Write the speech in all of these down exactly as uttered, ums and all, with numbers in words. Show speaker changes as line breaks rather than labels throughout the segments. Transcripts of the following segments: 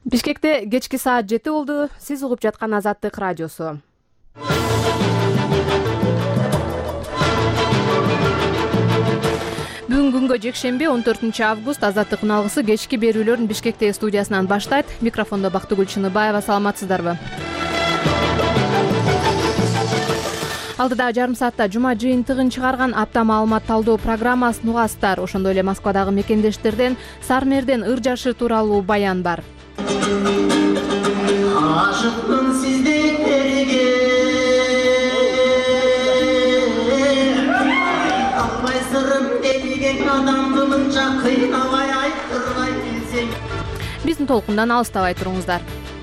Бишкекте кечки саат жети болду. Сиз угуп жаткан Азаттык радиосу. Бүгүн күнгө жекшемби он төртүнчү август Азаттыктын алгысы кечки берүүлөрүн Бишкектеги студиясынан баштайт. Микрофондо Бактыгүл Чыныбаева. Саламатсыздарбы? Алдыда жарым саатта жума жыйынтыгын чыгарган апта маалымат талдоо программасын угасыздар. Ошондой эле Москвадагы мекендештерден Сармерден ыр жашы тууралуу баян бар.
Aşıktım sizliklerge Kalmay sırrım deligen adamdımınca kıynavay aytırmay bilsek.
Биздин толкундан алыстабай туруңуздар.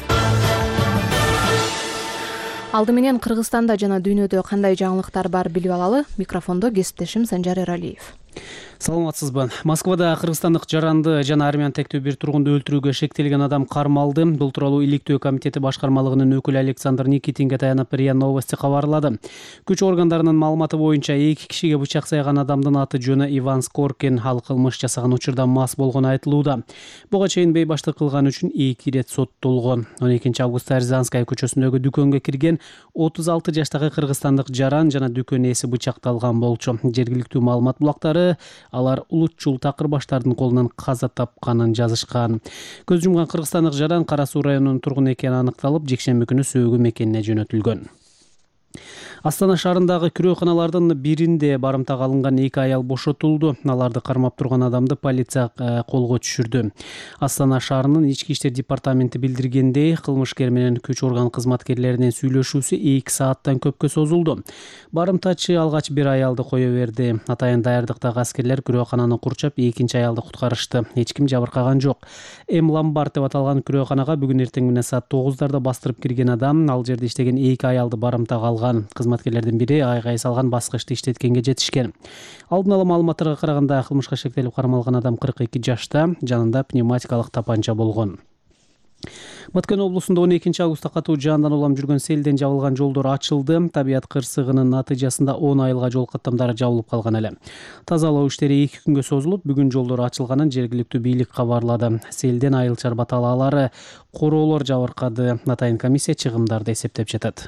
Алды менен Кыргызстанда жана дүйнөдө кандай жаңылыктар бар билип алалы. Микрофондо кесиптешим Санжар Эралиев.
Саламатсызбы. Москвада кыргызстандык жаранды жана армян тектүү бир тургунду өлтүрүүгө шектелген адам кармалды. Бул тууралуу иликтөө комитети башкармалыгынын өкүлү Александр Никитинге таянып РИА Новости кабарлады. Күч органдарынын маалыматы боюнча эки кишиге бычак сайган адамдын аты жөнү Иван Скоркин, ал кылмыш жасаган учурда мас болгону айтылууда. Буга чейин бейбаштык кылган үчүн эки ирет соттолгон. он экинчи августта Рязанская көчөсүндөгү дүкөнгө кирген отуз алты жаштагы кыргызстандык жаран жана дүкөн ээси бычакталган болчу. Жергиликтүү маалымат булактары алар улутчул такыр баштардын колунан каза тапканын жазышкан. Көз жумган кыргызстандык жаран Кара Суу районунун тургуну экени аныкталып, жекшемби күнү сөөгү мекенине жөнөтүлгөн. Астана шаарындагы күрөөканалардын биринде барымтага алынган эки аял бошотулду. Аларды кармап турган адамды полиция колго түшүрдү. Астана шаарынын ички иштер департаменти билдиргендей, кылмышкер менен күч орган кызматкерлеринин сүйлөшүүсү эки сааттан көпкө созулду. Барымтачы алгач бир аялды кое берди. Атайын даярдыктагы аскерлер күрөөкананы курчап, экинчи аялды куткарышты. Эч ким жабыркаган жок. М Ламбард деп аталган күрөөканага бүгүн эртең менен саат тогуздарда бастырып кирген адам ал жерде иштеген эки аялды барымтага алган. Кызматкерлердин бири айгай салган баскычты иштеткенге жетишкен. Алдын ала маалыматтарга караганда кылмышка шектелип кармалган адам кырк эки жашта, жанында пневматикалык тапанча болгон. Баткен облусунда он экинчи августта катуу жаандан улам жүргөн селден жабылган жолдор ачылды. Табият кырсыгынын натыйжасында он айылга жол каттамдары жабылып калган эле. Тазалоо иштери эки күнгө созулуп, бүгүн жолдор ачылганын жергиликтүү бийлик кабарлады. Селден айыл-чарба талаалары, короолор жабыркады. Атайын комиссия чыгымдарды эсептеп жатат.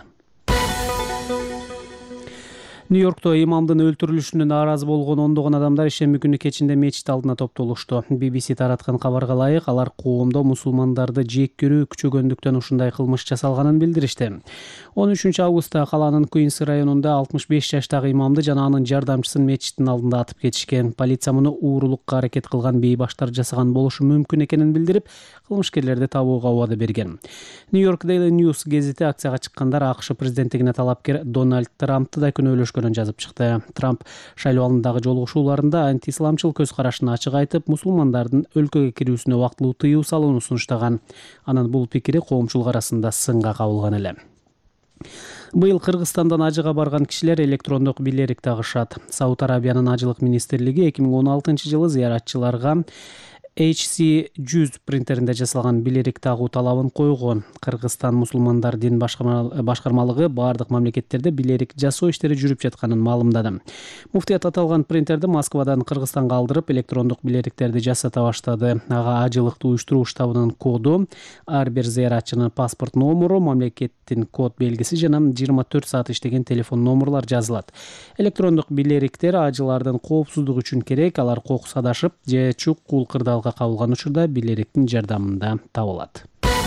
Нью-Йоркто имамдын өлтүрүлүшүнө нааразы болгон ондогон адамдар ишемби күнү кечинде мечит алдына топтолушту. би би си тараткан кабарга ылайык, алар коомдо мусулмандарды жек көрүү күчөгөндүктөн ушундай кылмыш жасалганын билдиришти. он үчүнчү августта калаанын Куинс районунда алтымыш беш жаштагы имамды жана анын жардамчысын мечиттин алдында атып кетишкен. Полиция муну уурулукка аракет кылган бейбаштар жасаган болушу мүмкүн экенин билдирип, кылмышкерлерди табууга убада берген. Нью-Йорк Daily News гезити акцияга чыккандар АКШ президенттигине талапкер Дональд Трампты да күнөөлөшкөнүн жазып чыкты. Трамп шайлоо алдындагы жолугушууларында антисламчыл көз карашын ачык айтып, мусулмандардын өлкөгө кирүүсүнө убактылуу тыюу салууну сунуштаган. Анын бул пикири коомчулук арасында сынга кабылган эле. Быйыл Кыргызстандан ажыга барган кишилер электрондук билерик тагышат. Сауд Арабиянын ажылык министрлиги эки миң он алтынчы жылы зыяратчыларга эйч си жүз принтеринде жасалган билерик тагуу талабын койгон. Кыргызстан мусулмандар дин башкармалыгы бардык мамлекеттерде билерик жасоо иштери жүрүп жатканын маалымдады. Муфтият аталган принтерди Москвадан Кыргызстанга алдырып, электрондук билериктерди жасата баштады. Ага ажылыктуу уюштуруу штабынын коду, ар бир зыяратчынын паспорт номуру, мамлекеттин код белгиси жана жыйырма төрт саат иштеген телефон номурлар жазылат. Электрондук билериктер ажылардын коопсуздугу үчүн керек, алар кокус адашып же чук кул кырдаалга кабылган учурда билериктин жардамында табылат.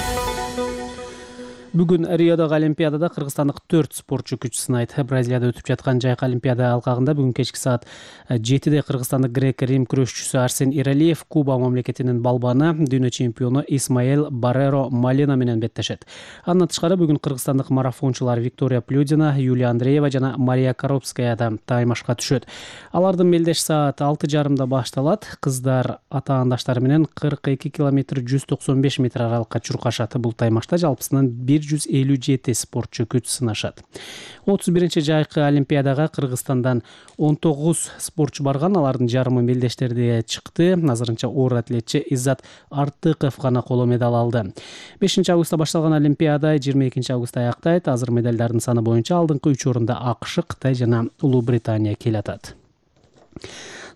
Бүгүн Риодагы Олимпиадада кыргызстандык төрт спортчу күч сынайт. Бразилияда өтүп жаткан жайкы Олимпиада алкагында бүгүн кечки саат жетиде кыргызстандык грек-рим күрөшчүсү Арсен Иралиев Куба мамлекетинин балбаны, дүйнө чемпиону Исмаэл Барреро Малена менен беттешет. Андан тышкары бүгүн кыргызстандык марафончулар Виктория Плюдина, Юлия Андреева жана Мария Коробская да таймашка түшөт. Алардын мелдеш саат алты жарымда башталат. Кыздар атаандаштары менен кырк эки километр жүз токсон беш метр аралыкка чуркашат. Бул таймашта жалпысынан бир жүз элүү жети спортчу күч сынашат. отуз биринчи жайкы Олимпиадага Кыргызстандан он тогуз спортчу барган, алардын жарымы мелдештерде чыкты. Азырынча оор атлетчи Иззат Артыков гана коло медаль алды. бешинчи августта башталган Олимпиада жыйырма экинчи августта аяктайт. Азыр медалдардын саны боюнча алдыңкы үч орунда АКШ, Кытай жана Улуу Британия келатат.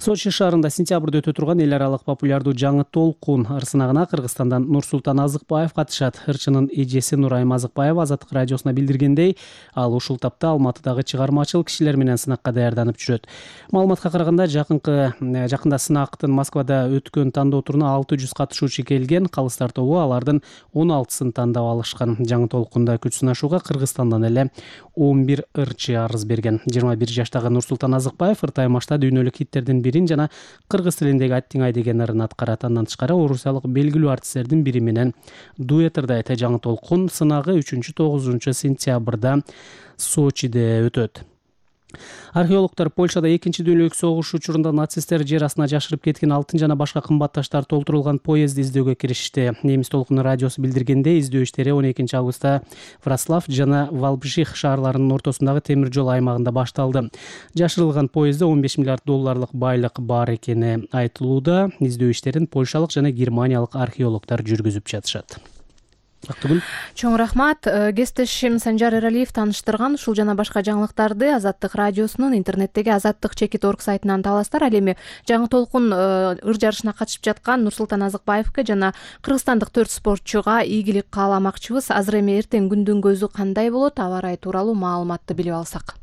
Сочи шаарында сентябрда өтө турган эл аралык популярдуу жаңы толкун ырсынагына Кыргызстандан Нурсултан Азыкбаев катышат. Ырчынын эжеси Нурайым Азыкбаева Азаттык радиосуна билдиргендей, ал ушул тапта Алматыдагы чыгармачыл кишилер менен сынакка даярданып жүрөт. Маалыматка караганда, жакынкы жакында сынактын Москвада өткөн тандоо туруна алты жүз катышуучу келген. Калыстар тобу алардын он алтысын тандап алышкан. Жаңы толкунда күч сынашууга Кыргызстандан эле он бир ырчы арыз берген. жыйырма бир жаштагы Нурсултан Азыкбаев ыртай машта дүйнөлүк хиттердин бирин жана кыргыз тилиндеги Аттиңай деген ырын аткарат. Андан тышкары орусиялык белгилүү артисттердин бири менен дуэт ырдайт. Жаңы толкун сынагы үчүнчү тогузунчу сентябрда Сочиде өтөт. Археологдор Польшада экинчи дүйнөлүк согуш учурунда нацисттер жер астына жашырып кеткен алтын жана башка кымбат таштар толтурулган поездди издөөгө киришти. Немис толкуну радиосу билдиргендей, издөө иштери он экинчи августта Вроцлав жана Валбжих шаарларынын ортосундагы темир жол аймагында башталды. Жашырылган поездде он беш миллиард долларлык байлык бар экени айтылууда. Издөө иштерин польшалык жана германиялык археологдор жүргүзүп жатышат.
Чоң рахмат. Кесиптешим Санжар Эралиев тааныштырган ушул жана башка жаңылыктарды Азаттык радиосунун интернеттеги азаттык чекит точка орг сайтынан табасыздар. Ал эми жаңы толкун ыр жарышына катышып жаткан Нурсултан Азыкбаевке жана кыргызстандык төрт спортчуга ийгилик кааламакчыбыз. Азыр эми эртең күндүн көзү кандай болот, аба ырайы тууралуу маалыматты билип алсак.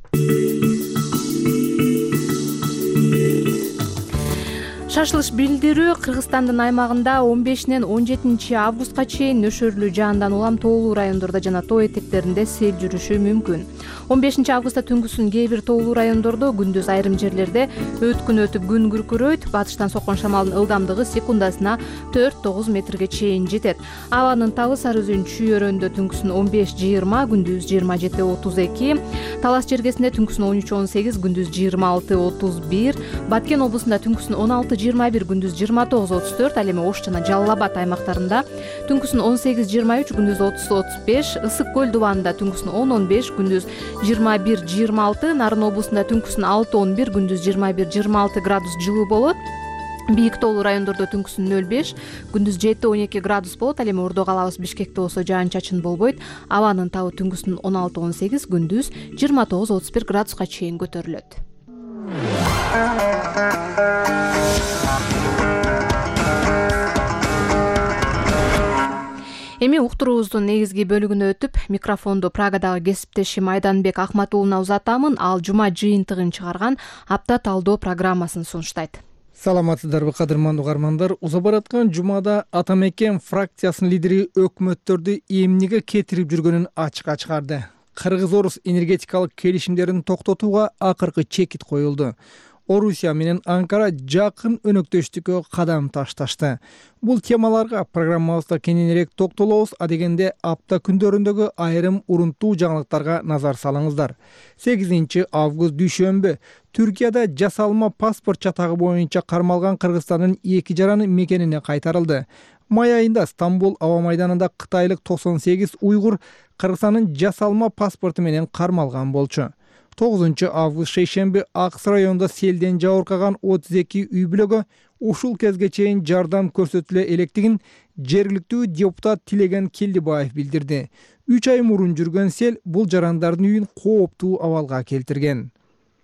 Шашылыш билдирүү Кыргызстандын аймагында он бешинен он жетинчи августка чейин нөшөрлүү жаандан улам тоолуу райондордо жана тоо этектеринде сел жүрүшү мүмкүн. он бешинчи августта түнгүсүн кээ бир тоолуу райондордо, күндүз айрым жерлерде өткүн өтүп күн күркүрөйт. Батыштан соккон шамалдын ылдамдыгы секундасына төрт тогуз метрге чейин жетет. Абанын табы Сары Өзөн чүйөрөндө түнгүсүн он беш жыйырма, күндүз жыйырма жети отуз эки, Талас жергесинде түнгүсүн он үч он сегиз, күндүз жыйырма алты отуз бир, Баткен облусунда түнгүсүн он алты жыйырма бир, күндүз жыйырма тогуз отуз төрт, ал эми Ош жана Жалал Абад аймактарында түнгүсүн он сегиз жыйырма үч, күндүз отуз отуз беш, Ысык көл дубанында түнгүсүн он он беш, күндүз жыйырма бир жыйырма алты, Нарын облусунда түнгүсүн алты он бир, күндүз жыйырма бир жыйырма алты градус жылуу болот. Бийик тоолуу райондордо түнгүсүн нөл беш, күндүз жети он эки градус болот. Ал эми Ордо калабыз Бишкекте болсо жаан-чачын болбойт. Абанын табы түнгүсүн он алты он сегиз, күндүз жыйырма тогуз отуз бир градуска чейин көтөрүлөт. Эми уктуруубуздун негизги бөлүгүнө өтүп, микрофонду Прагадагы кесиптешим Айданбек Акматуулуна узатамын. Ал жума жыйынтыгын чыгарган апта талдоо программасын сунуштайт.
Саламатсыздарбы, кадырмандуу угармандар. Уза бараткан жумада Атамекен фракциясынын лидери өкмөттөрдү эмнеге кетирип жүргөнүн ачыкка чыгарды. Кыргыз-орус энергетикалык келишимдерин токтотууга акыркы чекит коюлду. Орусия менен Анкара жакын өнөктөштүккө кадам ташташты. Бул темаларга программабызда кененирээк токтолобуз, а дегенде апта күндөрүндөгү айрым урунтуу жаңылыктарга назар салыңыздар. сегизинчи август дүйшөмбү Түркияда жасалма паспорт чатагы боюнча кармалган Кыргызстандын эки жараны мекенине кайтарылды. Май айында Стамбул аба майданында кытайлык токсон сегиз уйгур Кыргызстандын жасалма паспорту менен кармалган болчу. тогузунчу август шейшемби Акс районунда селден жабыркаган отуз эки үй бүлөгө ушул кезге чейин жардам көрсөтүлө электигин жергиликтүү депутат Тилеген Келдибаев билдирди. үч ай мурун жүргөн сел бул жарандардын үйүн кооптуу абалга келтирген.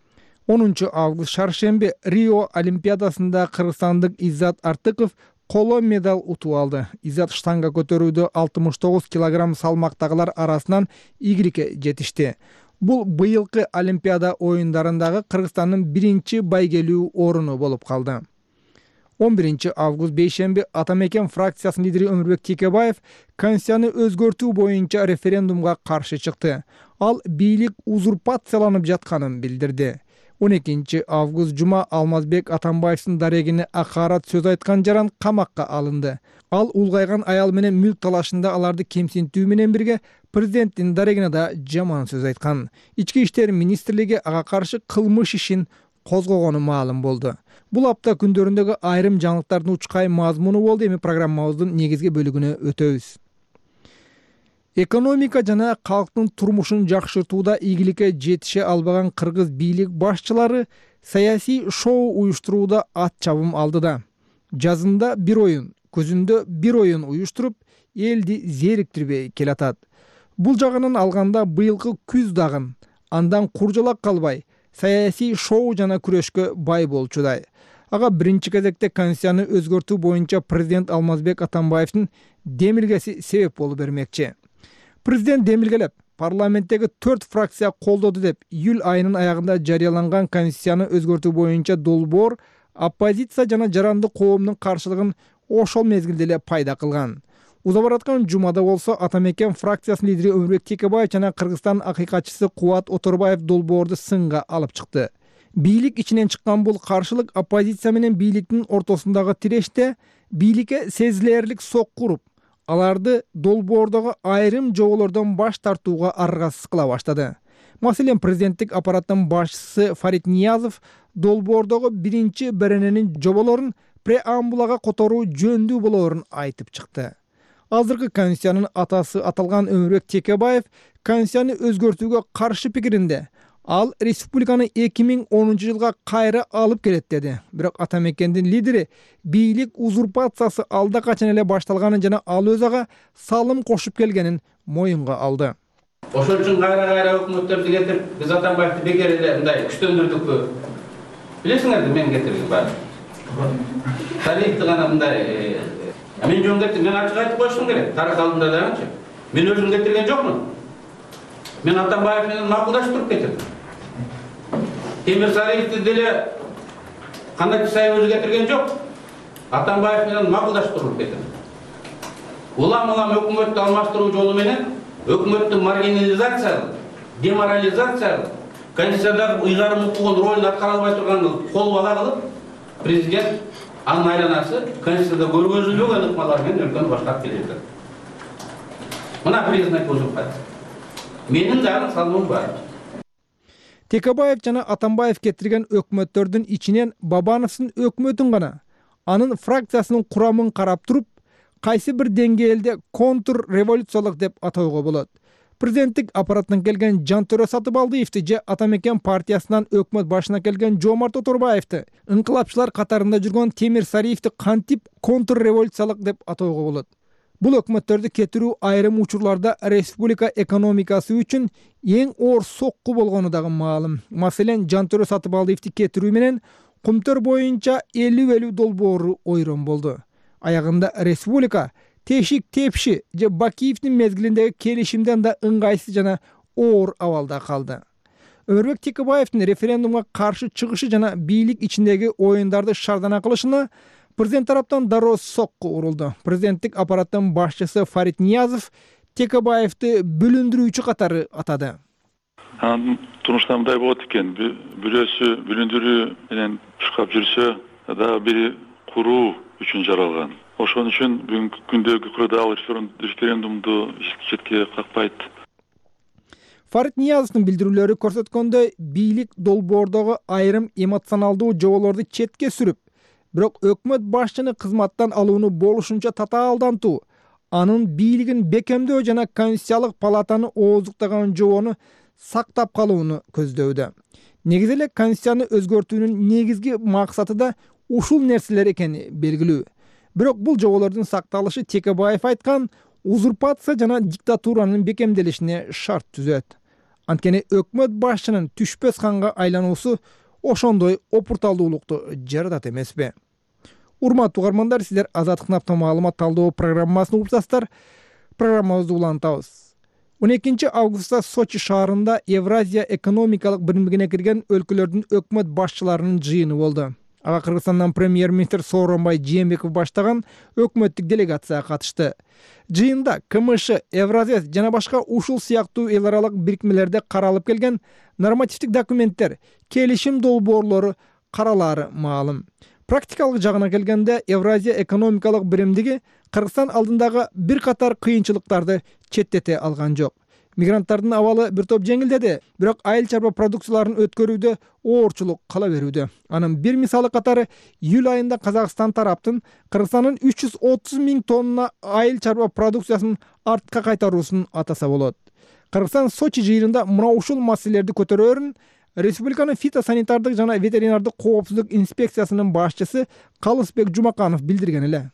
онунчу август шаршемби Рио олимпиадасында кыргызстандык Иззат Артыков коло медаль утуп алды. Иззат штанга көтөрүүдө алтымыш тогуз килограмм салмактагылар арасынан игиликке жетишти. Бул быйылкы Олимпиада оюндарындагы Кыргызстандын биринчи байгелүү оруну болуп калды. он биринчи август бейшемби Атамекен фракциясынын лидери Өмүрбек Текебаев Конституцияны өзгөртүү боюнча референдумга каршы чыкты. Ал бийлик узурпацияланып жатканын билдирди. он экинчи август жума Алмазбек Атамбаевдин дарегине акарат сөз айткан жаран камакка алынды. Ал улгайган аял менен мүлк талашында аларды кемсинтүү менен бирге президенттин дарегине да жаман сөз айткан. Ички иштер министрлиги ага каршы кылмыш ишин козгогону маалым болду. Бул апта күндөрүндөгү айрым жаңылыктардын учкай мазмуну болду. Эми программабыздын негизги бөлүгүнө өтөбүз. Экономика жана калктын турмушун жакшыртууда ийгиликке жетише албаган кыргыз бийлик башчылары саясий шоу уюштурууда ат чабым алды да. Жазында бир оюн, көзүндө бир оюн уюштуруп, элди зериктирбей келатат. Бул жагынан алганда быйылкы күз дагын андан куржалак калбай саясий шоу жана күрөшкө бай болчудай. Ага биринчи кезекте конституцияны өзгөртүү боюнча президент Алмазбек Атамбаевдин демилгеси себеп болуп бермекчи. Президент демилгелеп, парламенттеги төрт фракция колдоду деп июль айынын аягында жарыяланган конституцияны өзгөртүү боюнча долбоор оппозиция жана жарандык коомдун каршылыгын ошол мезгилде эле пайда кылган. Уза бараткан жумада болсо Атамекен фракциясынын лидери Өмүрбек Текебаев жана Кыргызстан акыйкатчысы Кубат Оторбаев долбоорду сынга алып чыкты. Бийлик ичинен чыккан бул каршылык оппозиция менен бийликтин ортосундагы тиреште бийликке сезилерлик сокку уруп, аларды долбоордогу айрым жоболордон баш тартууга аргасыз кыла баштады. Маселен, президенттик аппараттын башчысы Фарид Ниязов долбоордогу биринчи берененин жоболорун преамбулага которуу жөндүү болоорун айтып чыкты. Азыркы конституциянын атасы аталган Өмүрбек Текебаев конституцияны өзгөртүүгө каршы пикиринде. Ал республиканы эки миң онунчу жылга кайра алып келет деди. Бирок Атамекендин лидери бийлик узурпациясы алда качан эле башталганын жана ал өз ага салым кошуп келгенин моюнга алды.
Ошол үчүн кайра-кайра өкмөттөрдү кетирип, биз Атамбаевди бекер эле мындай күчтөндүрдүкпү? Билесиңерби мен кетирген баары. Тарихты гана мындай мен жөн кетирдим, мен ачык айтып коюшум керек. Тарих алдында дагычы. Мен өзүм кетирген жокмун. Мен Атамбаев менен макулдаштырып кетирдим. Темир Сариевди деле Канат Исаев өзү кетирген жок. Атамбаев менен макулдаштырып кетирди. Улам-улам өкмөттү алмаштыруу жолу менен өкмөттү маргинализациялап, деморализациялап, конституциядагы ыйгарым укугун ролун аткара албай турганын кол бала кылып, президент анын айланасы конституцияда көргөзүлбөгөн ыкмалар менен өлкөнү баштап келет. Мына признак узурпация. Менин дагы салымым бар.
Текебаев жана Атамбаев кетирген өкмөттөрдүн ичинен Бабановдун өкмөтүн гана, анын фракциясынын курамын карап туруп, кайсы бир деңгээлде контр революциялык деп атоого болот. Президенттик аппараттан келген Жантөрө Сатыбалдиевди же Атамекен партиясынан өкмөт башына келген Жомарт Оторбаевди, ыңкылапчылар катарында жүргөн Темир Сариевди кантип контр революциялык деп атоого болот. Бул өкмөттөрдү кетирүү айрым учурларда республика экономикасы үчүн эң оор сокку болгону дагы маалым. Маселен, Жантөрө Сатыбалдиевди кетирүү менен Кумтөр боюнча элүү элүү долбоору ойрон болду. Аягында республика тешик тепши же Бакиевдин мезгилиндеги келишимден да ыңгайсыз жана оор абалда калды. Өмүрбек Текебаевдин референдумга каршы чыгышы жана бийлик ичиндеги оюндарды шардана кылышына президент тараптан дароо сокку урулду. Президенттик аппараттын башчысы Фарид Ниязов Текебаевди бүлүндүрүүчү катары атады.
Анын турмушта мындай болот экен, бирөөсү бүлүндүрүү менен чуркап жүрсө, дагы бири куруу үчүн жаралган. Ошон үчүн бүгүнкү күндөгү курдагы референдумду четке какпайт.
Фарид Ниязовдун билдирүүлөрү көрсөткөндөй, бийлик долбоордогу айрым эмоционалдуу жоболорду четке сүрүп, бирок өкмөт башчыны кызматтан алууну болушунча татаалдантуу, анын бийлигин бекемдөө жана конституциялык палатаны ооздуктаган жобону сактап калууну көздөдө. Негизи эле конституцияны өзгөртүүнүн негизги максаты да ушул нерселер экени белгилүү. Бирок бул жоболордун сакталышы Текебаев айткан узурпация жана диктатуранын бекемделишине шарт түзөт. Анткени өкмөт башчынын түшпөс канга айлануусу ошондой опурталдуулукту жаратат эмеспи? Урматтуу угармандар, сиздер Азаттык Напта маалымат талдоо программасын угуп программабызды улантабыз. он экинчи августта Сочи шаарында Евразия экономикалык биримдигине кирген өлкөлөрдүн өкмөт башчыларынын жыйыны болду. Ага Кыргызстандан премьер-министр Сооронбай Жээнбеков баштаган өкмөттүк делегация катышты. Жыйында КМШ, Евразия жана башка ушул сыяктуу эл аралык бирикмелерде каралып келген нормативдик документтер, келишим долбоорлору каралаары маалым. Практикалык жагына келгенде Евразия экономикалык биримдиги Кыргызстан алдындагы бир катар кыйынчылыктарды четтете алган жок. Мигранттардын абалы бир топ жеңилдеди, бирок айыл чарба продукцияларын өткөрүүдө оорчулук кала берүүдө. Анын бир мисалы катары июль айында Казакстан тараптын Кыргызстандын үч жүз отуз миң тонна айыл чарба продукциясын артка кайтаруусун атаса болот. Кыргызстан Сочи жыйынында мына ушул маселелерди көтөрөөрүн Республиканын фитосанитардык жана ветеринардык коопсуздук инспекциясынын башчысы Калысбек Жумаканов билдирген эле.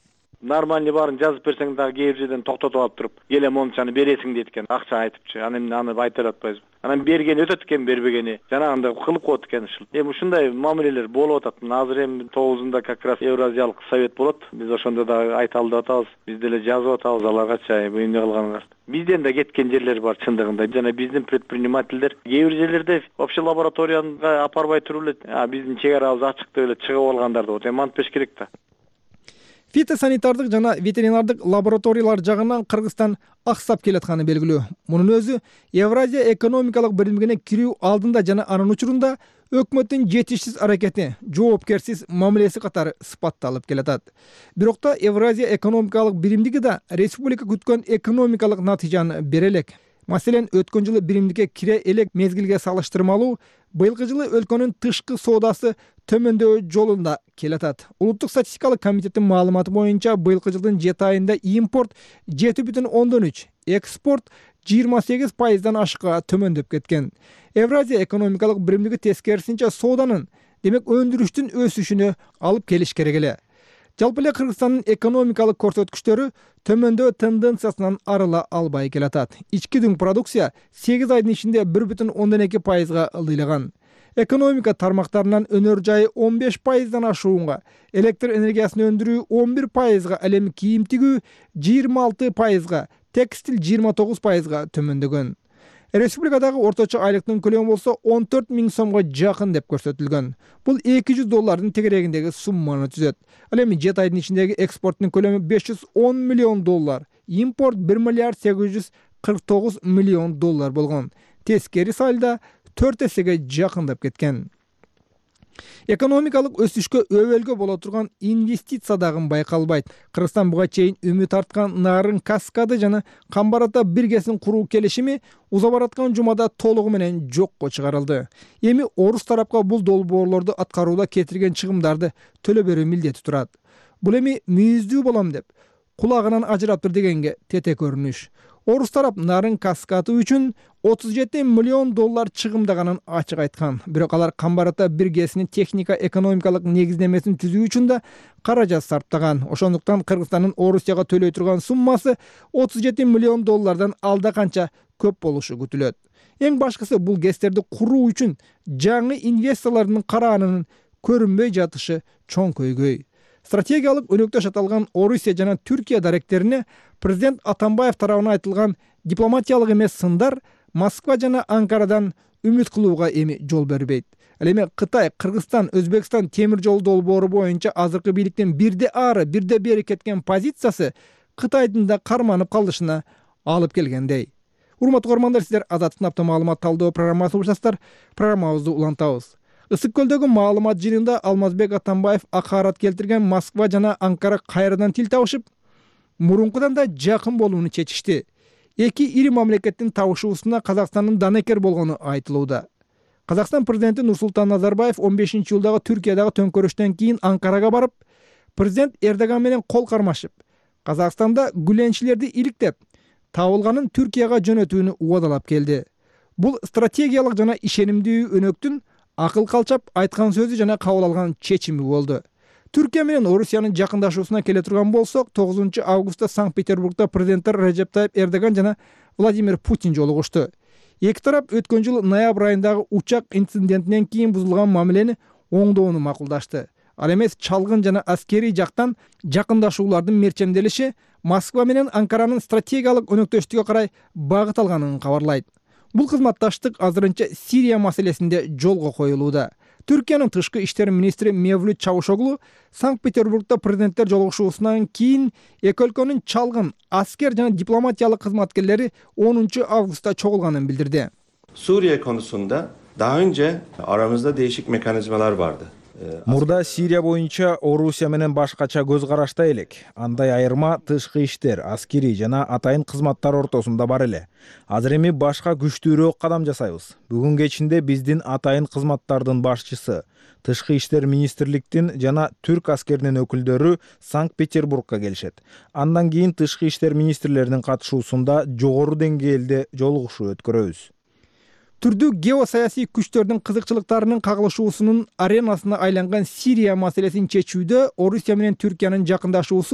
нормальный баарын жазып берсең дагы кээ бир жерден токтотуп алып туруп келем мончаны бересиң дейт экен, акча айтыпчы. Анан эмне аны айта атпайбыз. Анан бергени өтөт экен, бербегени жанагындай кылып коет экен ушул. Эми ушундай мамилелер болуп атат. Азыр эми тогузунда как раз Евразиялык совет болот. Биз ошондо да айта деп атабыз. Биз деле жазып атабыз аларгача эмне кылганыңар. Бизден да кеткен жерлер бар чындыгында. Жана биздин предпринимательдер кээ бир жерлерде общий лабораторияга апарбай туруп эле биздин чек арабыз ачык деп эле чыгып алгандар да. Эми антпеш керек да.
Фитосанитардык жана ветеринардык лабораториялар жагынан Кыргызстан аксап келатканы белгилүү. Мунун өзү Евразия экономикалык биримдигине кирүү алдында жана анын учурунда өкмөттүн жетишсиз аракети, жоопкерсиз мамилеси катары сыпатталып келатат. Бирок да Евразия экономикалык биримдиги да республика күткөн экономикалык натыйжаны бере элек. Маселен, өткөн жылы биримдикке кире элек мезгилге салыштырмалуу быйылкы жылы өлкөнүн тышкы соодасы төмөндөө жолунда келатат. Улуттук статистикалык комитеттин маалыматы боюнча быйылкы жылдын жети айында импорт жети бүтүн ондон үч, экспорт жыйырма сегиз пайыздан ашыкка төмөндөп кеткен. Евразия экономикалык биримдиги тескерисинче сооданын, демек өндүрүштүн өсүшүнө алып келиш керек эле. Жалпы эле Кыргызстандын экономикалык көрсөткүчтөрү төмөндөө тенденциясынан арыла албай келатат. Ички дүң продукция сегиз айдын ичинде бир бүтүн ондон эки пайызга ылдыйлаган. Экономика тармактарынан өнөр жайы он беш пайыздан ашуунга, электр энергиясын өндүрүү он бир пайызга, ал эми кийим тигүү жыйырма алты пайызга, текстиль жыйырма тогуз пайызга төмөндөгөн. Республикадагы орточо айлыктын көлөмү болсо он төрт миң сомго жакын деп көрсөтүлгөн. Бул эки жүз доллардын тегерегиндеги сумманы түзөт. Ал эми жети айдын ичиндеги экспорттун көлөмү беш жүз он миллион доллар, импорт бир миллиард сегиз жүз кырк тогуз миллион доллар болгон. Тескери салда төрт эсеге жакындап кеткен. Экономикалык өсүшкө өбөлгө боло турган инвестиция дагы байкалбайт. Кыргызстан буга чейин үмүт арткан нарын каскады жана Камбар Ата биргесин куруу келишими уза бараткан жумада толугу менен жокко чыгарылды. Эми орус тарапка бул долбоорлорду аткарууда кетирген чыгымдарды төлөп берүү милдети турат. Бул эми мүйүздүү болом деп кулагынан ажыраптыр дегенге тете көрүнүш. Орус тарап нарын каскаты үчүн отуз жети миллион доллар чыгымдаганын ачык айткан. Бирок алар Камбар Ата биргесинин техника экономикалык негиздемесин түзүү үчүн да каражат сарптаган. Ошондуктан Кыргызстандын Орусияга төлөй турган суммасы отуз жети миллион доллардан алда канча көп болушу күтүлөт. Эң башкысы бул гэстерди куруу үчүн жаңы инвесторлордун караанынын көрүнбөй жатышы чоң көйгөй. Стратегиялык өнөктөш аталган Орусия жана Түркия даректерине президент Атамбаев тарабынан айтылган дипломатиялык эмес сындар Москва жана Анкарадан үмүт кылууга эми жол бербейт. Ал эми Кытай, Кыргызстан, Өзбекстан темир жол долбоору боюнча азыркы бийликтин бирде ары, бирде бери кеткен позициясы Кытайдын да карманып калышына алып келгендей. Урматтуу көрөрмандар, сиздер Азаттык апта маалымат талдоо программасын угушасыздар. Программабызды улантабыз. Ысык көлдөгү маалымат жыйынында Алмазбек Атамбаев акарат келтирген Москва жана Анкара кайрадан тил табышып, мурункудан да жакын болууну чечишти. Эки ири мамлекеттин табышуусуна Казакстандын данекер болгону айтылууда. Казакстан президенти Нурсултан Назарбаев он бешинчи жылдагы Түркиядагы төңкөрүштөн кийин Анкарага барып, президент Эрдоган менен кол кармашып, Казакстанда гүленчилерди иликтеп, табылганын Түркияга жөнөтүүнү убадалап келди. Бул стратегиялык жана ишенимдүү өнөктүн акыл калчап айткан сөзү жана кабыл алган чечими болду. Түркия менен Орусиянын жакындашуусуна келе турган болсок, тогузунчу августта Санкт-Петербургда президенттер Режеп Тайип Эрдоган жана Владимир Путин жолугушту. Эки тарап өткөн жылы ноябрь айындагы учак инцидентинен кийин бузулган мамилени оңдоону макулдашты. Ал эмес чалгын жана аскерий жактан жакындашуулардын мерчемделиши Москва менен Анкаранын стратегиялык өнөктөштүгү карай багыт алганын кабарлайт. Бул кызматташтык азырынча Сирия маселесинде жолго коюлууда. Түркиянын тышкы иштер министри Мевлют Чавушоглу Санкт-Петербургда президенттер жолугушуусунан кийин эки өлкөнүн чалгын аскер жана дипломатиялык кызматкерлери онунчу августта чогулганын билдирди.
Suriye konusunda daha önce aramızda değişik mekanizmalar vardı.
Мурда Сирия боюнча Орусия менен башкача көз карашта элек. Андай айырма тышкы иштер, аскерий жана атайын кызматтар ортосунда бар эле. Азыр эми башка күчтүүрөөк кадам жасайбыз. Бүгүн кечинде биздин атайын кызматтардын башчысы, тышкы иштер министрликтин жана түрк аскеринин өкүлдөрү Санкт-Петербургка келишет. Андан кийин тышкы иштер министрлеринин катышуусунда жогору деңгээлде жолугушуу өткөрөбүз. Түрдүү геосаясий күчтөрдүн кызыкчылыктарынын кагылышуусунун аренасына айланган Сирия маселесин чечүүдө Орусия менен Түркиянын жакындашуусу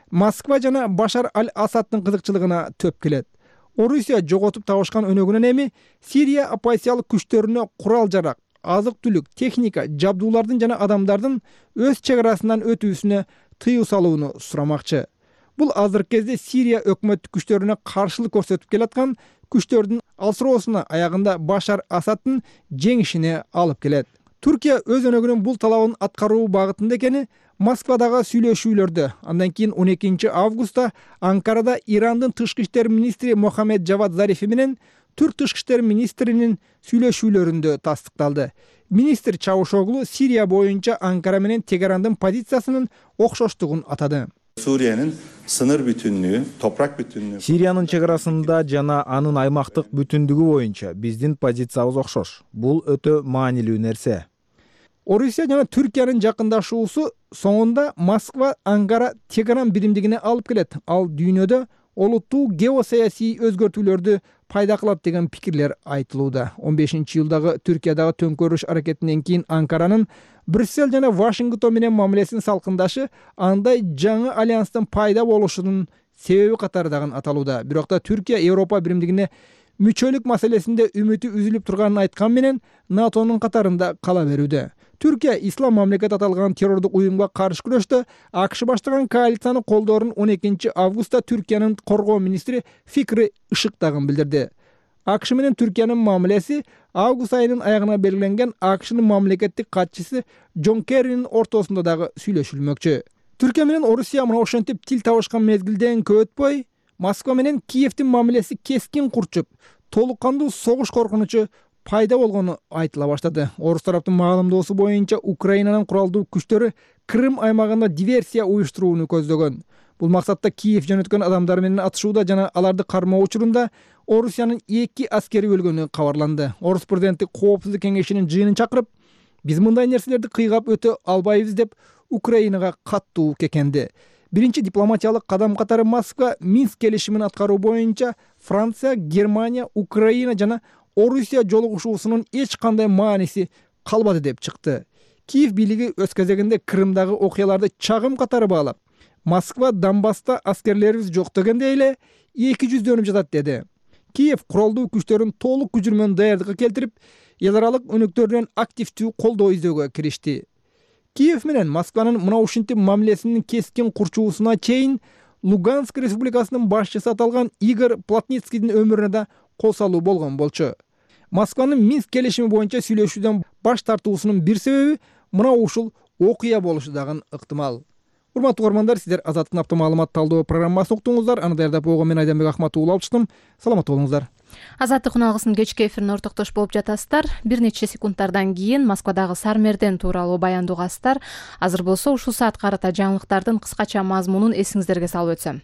Москва жана Башар аль-Асаддын кызыкчылыгына төп келет. Орусия жоготуп табышкан өнөгүнөн эми Сирия оппозициялык күчтөрүнө курал жарак, азык-түлүк, техника, жабдуулардын жана адамдардын өз чек арасынан өтүүсүнө тыюу салууну сурамакчы. Бул азыркы кезде Сирия өкмөттүк күчтөрүнө каршылык көрсөтүп келаткан күчтөрдүн алсыроосуна аягында Башар Асаддын жеңишине алып келет. Түркия өз өнөгүнүн бул талабын аткаруу багытында экени Москвадагы сүйлөшүүлөрдө, андан кийин он экинчи августта Анкарада Ирандын тышкы иштер министри Мохаммед Жавад Зарифи менен Түрк тышкы иштер министринин сүйлөшүүлөрүндө тастыкталды. Министр Чавушоглу Сирия боюнча Анкара менен Тегерандын позициясынын окшоштугун атады.
Suriye'nin sınır bütünlüğü, toprak bütünlüğü.
Сириянын чек арасында жана анын аймактык бүтүндүгү боюнча биздин позициябыз окшош. Бул өтө маанилүү нерсе.
Орусия жана Түркиянын жакындашуусу соңунда Москва Анкара Тегеран биримдигине алып келет. Ал дүйнөдө олуттуу геосаясий өзгөртүүлөрдү пайда кылат деген пикирлер айтылууда. он бешинчи жылдагы Түркиядагы төңкөрүш аракетинен кийин Анкаранын Брюссель жана Вашингтон менен мамилесинин салкындашы андай жаңы альянстын пайда болушунун себеби катары аталууда. Бирок да Түркия Европа биримдигине мүчөлүк маселесинде үмүтү үзүлүп турганын айткан менен НАТОнун катарында кала берүүдө. Түркия ислам мамлекет аталган террордук уюмга каршы күрөштө АКШ баштаган коалицияны колдоорун он экинчи августта Түркиянын коргоо министри Фикри Ишыктагын билдирди. АКШ менен Түркиянын мамилеси август айынын аягына белгиленген АКШнын мамлекеттик катчысы Джон Керринин ортосунда дагы сүйлөшүлмөкчү. Түркия менен Орусия мына ошентип тил табышкан мезгилден көп өтпөй, Москва менен Киевдин мамилеси кескин курчуп, толук кандуу согуш коркунучу пайда болгону айтыла баштады. Орус тараптын маалымдоосу боюнча Украинанын куралдуу күчтөрү Крым аймагында диверсия уюштурууну көздөгөн. Бул максатта Киев жөнөткөн адамдар менен атышууда жана аларды кармоо учурунда Орусиянын эки аскери өлгөнү кабарланды. Орус президенти Коопсуздук кеңешинин жыйынын чакырып, биз мындай нерселерди кыйгап өтө албайбыз деп Украинага каттуу кекенди. Биринчи дипломатиялык кадам катары Москва Минск келишимин аткаруу боюнча Франция, Германия, Украина жана Орусия жолугушуусунун эч кандай мааниси калбады деп чыкты. Киев бийлиги өз кезегинде Крымдагы окуяларды чагым катары баалап, Москва Донбасста аскерлерибиз жок дегенде эле эки жүздөнүп жатат деди. Киев куралдуу күчтөрүн толук күчү менен даярдыкка келтирип, эл аралык өнөктөрүнөн активдүү колдоо издөөгө киришти. Киев менен Москванын мына ушинтип мамилесинин кескин курчуусуна чейин Луганск республикасынын башчысы аталган Игорь Плотницкийдин өмүрүнө да кол салуу болгон болчу. Москванын Минск келишими боюнча сүйлөшүүдөн баш тартуусунун бир себеби мына ушул окуя болушу дагы ыктымал. Урматтуу угармандар, сиздер Азаттыктын автомаалымат талдоо программасын уктуңуздар. Аны даярдап койгон мен Айданбек Ахматуулу алып Саламат болуңуздар.
Азаттык уналгысынын кечки эфирине ортоктош болуп жатасыздар. Бир нече секундтардан кийин Москвадагы Сармерден тууралуу баяндоо угасыздар. Азыр болсо ушул саат карата жаңылыктардын кыскача мазмунун эсиңиздерге салып өтсөм.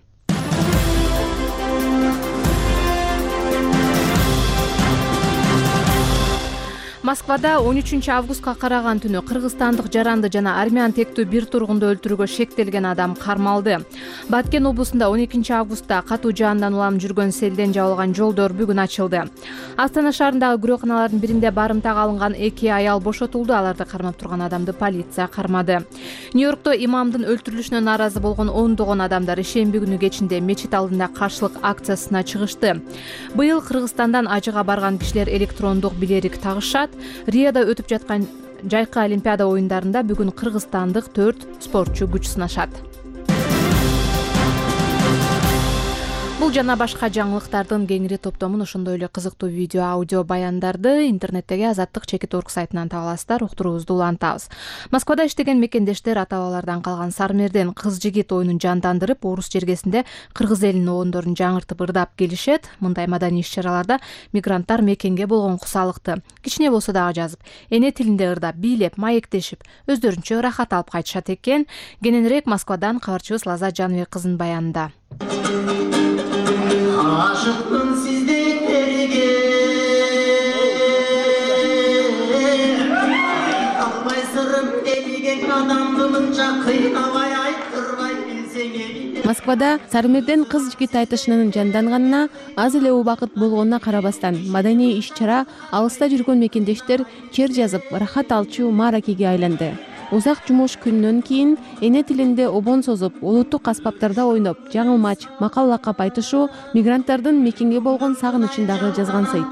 Москвада он үчүнчү августка караган түнү кыргызстандык жаранды жана армян тектүү бир тургунду өлтүрүүгө шектелген адам кармалды. Баткен облусунда он экинчи августта катуу жаандан улам жүргөн селден жабылган жолдор бүгүн ачылды. Астана шаарындагы күрөканалардын биринде барымтага алынган эки аял бошотулду. Аларды кармап турган адамды полиция кармады. Нью-Йоркто имамдын өлтүрүлүшүнө нааразы болгон ондогон адамдар ишемби күнү кечинде мечит алдында каршылык акциясына чыгышты. Быйыл Кыргызстандан ажыга барган кишилер электрондук билерик тагышат. Риода өтүп жаткан жайкы олимпиада оюндарында бүгүн кыргызстандык төрт спортчу күч сынашат. Бул жана башка жаңылыктардын кеңири топтомун ошондой эле кызыктуу видео, аудио баяндарды интернеттеги Азаттык чекит орг сайтынан таба аласыздар. Уктуруубузду улантабыз. Москвада иштеген мекендештер ата-бабалардан калган Сармерден кыз-жигит оюнун жандандырып, орус жергесинде кыргыз элинин оондорун жаңыртып ырдап келишет. Мындай маданий иш-чараларда мигранттар мекенге болгон кусалыкты кичине болсо дагы жазып, эне тилинде ырдап, бийлеп, маектешип, өздөрүнчө ырахат алып кайтышат экен. Кененирээк Москвадан кабарчыбыз Лаза Жаныбек кызынын баянында.
Aşıktım sizliklerige Almay sırrım deligen adamdımınca kıynavay aytırvay bilsen elinde.
Москвада Сармерден кыз-жигит айтышынын жанданганына аз эле убакыт болгонуна карабастан маданий иш-чара алыста жүргөн мекендештер чер жазып рахат алчу мааракеге айланды. узак жумуш күнүнөн кийин эне тилинде обон созуп, улуттук аспаптарда ойноп, жаңылмач, макал лакап айтышуу мигранттардын мекенге болгон сагынычын дагы жазгансыйт.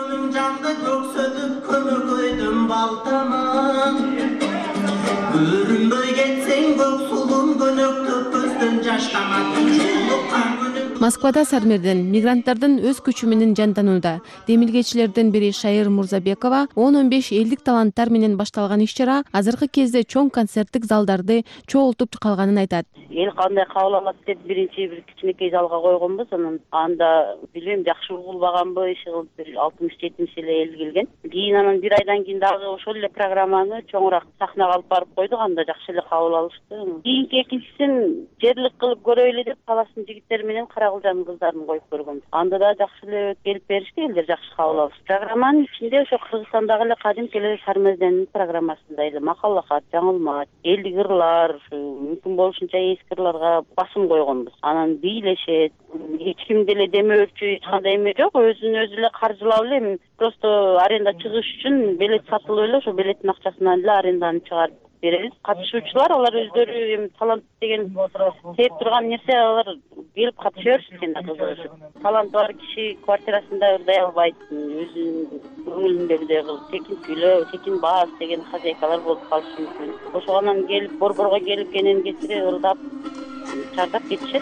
Көрүнбөй кетсең көк сулун көнөктөп көздөн жаштамат.
Москвада Сармерден мигранттардын өз күчү менен жантанууда. Демилгечилердин бири Шайыр Мурзабекова он он беш элдик таланттар менен башталган иш-чара азыркы кезде чоң концерттик залдарды чогултуп калганын айтат.
Эл кандай кабыл алат деп биринчи бир кичинекей залга койгонбуз. Анан анда билем жакшы угулбаганбы, иши бир алтымыш жетимиш эле эл келген. Кийин анан бир айдан кийин дагы ошол эле программаны чоңураак сахнага алып барып койдук. Анда жакшы эле кабыл алышты. Кийинки экинчисин жерлик кылып көрөйлү деп Таластын жигиттери менен Карагылжанын кыздарын коюп көргөнбүз. Анда да жакшы эле келип беришти, элдер жакшы кабыл алышты. Программанын ичинде ошо Кыргызстандагы эле кадимки эле Сармерденин программасында эле макал лакат, жаңылмач, элдик ырлар, мүмкүн болушунча эски ырларга басым койгонбуз. Анан бийлешет, эч ким деле демөөрчү эч кандай эме жок, өзүн өзү эле каржылап эле просто аренда чыгыш үчүн билет сатылып эле ошо билеттин акчасынан эле аренданы чыгарып беребиз. Катышуучулар алар өздөрү эми талант деген сээп турган нерсе, алар келип катыша беришкен да кызыгышып. Таланты бар киши квартирасында ырдай албайт, өзүнүн көңүлүндөгүдөй кылып текин күйлөө, текин баас деген хозяйкалар болуп калышы мүмкүн. Ошондон келип борборго келип кенен кетири ырдап чардап кетишет.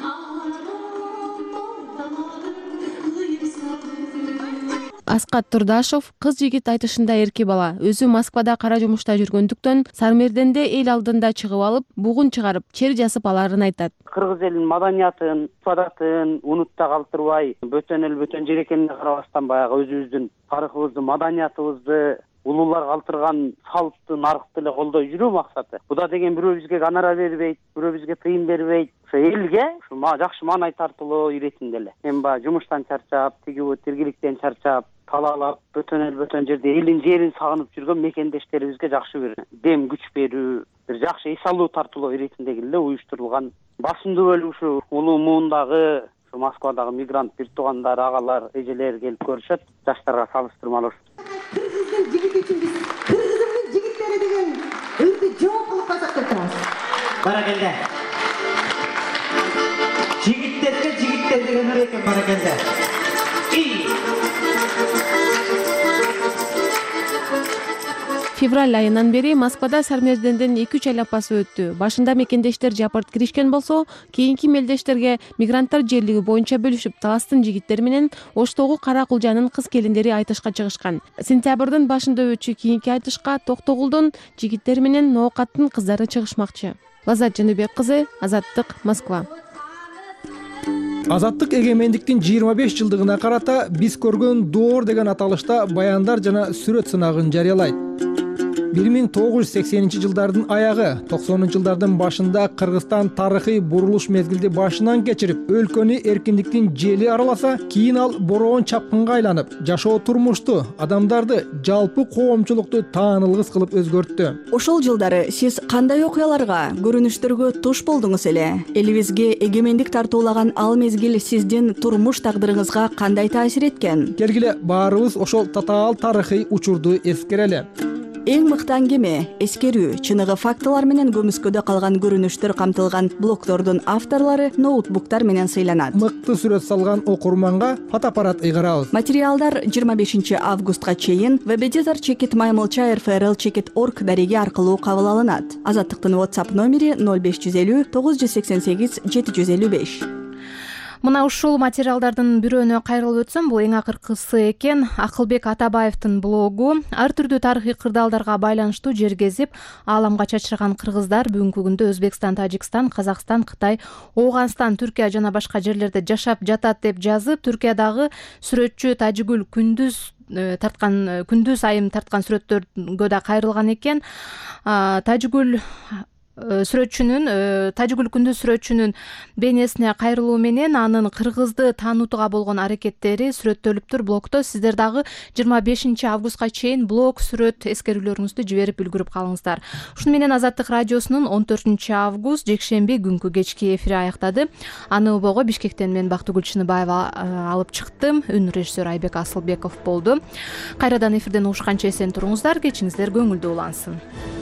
Аскат Турдашов кыз жигит айтышында эрки бала. Өзү Москвада кара жумушта жүргөндүктөн Сармерденде эл алдында чыгып алып, бугун чыгарып, чер жасып аларын айтат.
Кыргыз элинин маданиятын, адатын унутта калтырбай, бөтөн эл бөтөн жер экенине карабастан баягы өзүбүздүн тарыхыбызды, маданиятыбызды улуулар калтырган салтты, нарыкты эле колдой жүрүү максаты. Буда деген бирөө бизге гонорар бербейт, бирөө бизге тыйын бербейт. Ошо элге жакшы маанай тартылуу иретинде эле. Эми баягы жумуштан чарчап, тигиби тиргиликтен чарчап, талаалап, бөтөн эл бөтөн жерде элин жерин сагынып жүргөн мекендештерибизге жакшы бир дем күч берүү, бир жакшы эс алуу тартылуу иретиндеги эле уюштурулган басымдуу бөлүк ушу улуу муундагы, ушу Москвадагы мигрант бир туугандар, агалар, эжелер келип көрүшөт, жаштарга салыштырмалуу.
Кыргыздын жигити үчүн биз Кыргыздын жигиттери деген өтө жооп кылып казак деп турабыз.
Баракелде. Жигиттерге жигиттер деген өр экен, баракелде.
Февраль айынан бери Москвада Сармердендин эки үч айлапасы өттү. Башында мекендештер жапырт киришкен болсо, кийинки мелдештерге мигранттар жерлиги боюнча бөлүшүп, Таластын жигиттери менен Оштогу Каракулжанын кыз келиндери айтышка чыгышкан. Сентябрдын башында өтчү кийинки айтышка Токтогулдун жигиттери менен Ноокаттын кыздары чыгышмакчы. Лазат Жаныбек кызы, Азаттык, Москва.
Азаттык эгемендиктин жыйырма беш жылдыгына карата биз көргөн доор деген аталышта баяндар жана сүрөт сынагын жарыялайт. бир миң тогуз жүз сексенинчи жылдардын аягы, токсонунчу жылдардын башында Кыргызстан тарыхый бурулуш мезгилди башынан кечирип, өлкөнү эркиндиктин жели араласа, кийин ал бороон чапкынга айланып, жашоо турмушту, адамдарды, жалпы коомчулукту таанылгыс кылып өзгөрттү.
Ошол жылдары сиз кандай окуяларга, көрүнүштөргө туш болдуңуз эле? Элибизге эгемендик тартуулаган ал мезгил сиздин турмуш тагдырыңызга кандай таасир эткен?
Келгиле баарыбыз ошол татаал тарыхый учурду эскерели.
Эң мыкты аңгеме, эскерүү, чыныгы фактылар менен көмүскөдө калган көрүнүштөр камтылган блогтордун авторлору ноутбуктар менен сыйланат.
Мыкты сүрөт салган окурманга фотоаппарат ыйгарабыз.
Материалдар жыйырма бешинчи августка чейин веб-эдитор чекит маймылча эр эф эр эл чекит точка орг дареги аркылуу кабыл алынат. Азаттыктын WhatsApp номери ноль беш жүз элүү тогуз жүз сексен сегиз жети жүз элүү беш.
Мына ушул материалдардын бирөөнө кайрылып өтсөм, бул эң акыркысы экен. Акылбек Атабаевдин блогу ар түрдүү тарыхый кырдаалдарга байланыштуу жер кезип, ааламга чачырган кыргыздар бүгүнкү күндө Өзбекстан, Тажикстан, Казакстан, Кытай, Ооганстан, Түркия жана башка жерлерде жашап жатат деп жазып, Түркиядагы сүрөтчү Тажигүл күндүз тарткан күндүз айым тарткан сүрөттөргө да кайрылган экен. Тажигүл сүрөтчүнүн Тажигүл күндүз сүрөтчүнүн бейнесине кайрылуу менен анын кыргызды таанутууга болгон аракеттери сүрөттөлүптүр блогдо. Сиздер дагы жыйырма бешинчи августка чейин блог, сүрөт эскерүүлөрүңүздү жиберип үлгүрүп калыңыздар. Ушуну менен Азаттык радиосунун он төртүнчү август жекшемби күнкү кечки эфири аяктады. Аны убого Бишкектен мен Бактыгүл Чыныбаева алып чыктым. Үн режиссер Айбек Асылбеков болду. Кайрадан эфирден угушканча эсен туруңуздар, кечиңиздер көңүлдүү улансын.